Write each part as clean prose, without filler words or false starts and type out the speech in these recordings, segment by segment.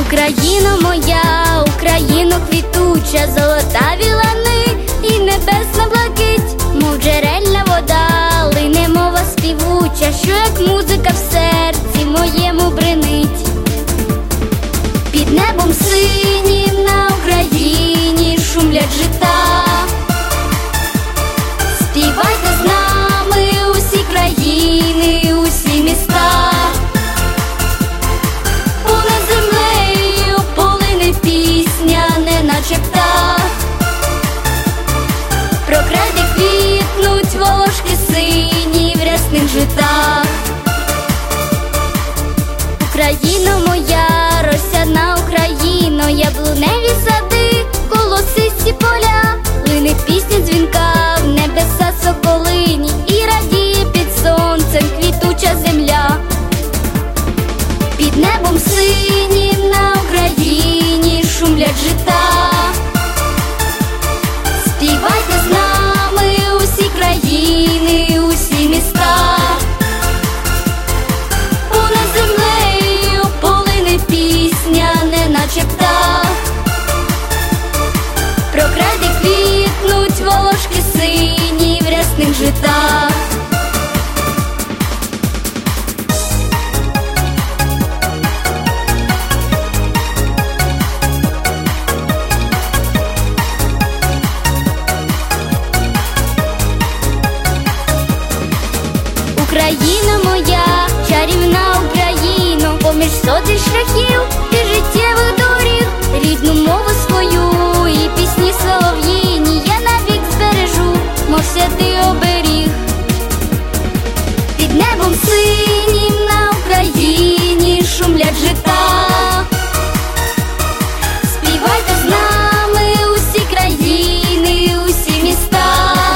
Україно моя, Україно квітуча, золотаві лани і небесна блакить, мов джерельна вода, лине мова співуча, що як музика в серці моєму бринить. Під небом синім на Україні шумлять жита. Співайте з нами усі країни, усі міста. Понад землею полине пісня, неначе птах. Про край, де квітнуть волошки сині в рясних житах. Україно моя, росяна Україно, яблуневі сади, колосисті поля, лине пісня дзвінка в небеса соколині, і радіє під сонцем квітуча земля. Під небом синім на Україні шумлять жита. Співайте з нами усі країни, усі міста. Понад землею полине пісня, неначе птах. Про край, де квітнуть волошки сині в рясних житах. Україна моя, чарівна Україно, поміж сотень шляхів і життєвих доріг, рідну мову свою і пісні солов'їні я навік збережу, мов святий оберіг. Під небом синім на Україні шумлять жита. Співайте з нами усі країни, усі міста.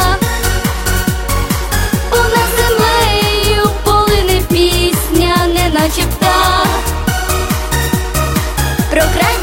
Понад землею полине пісня, неначе птах. Про край,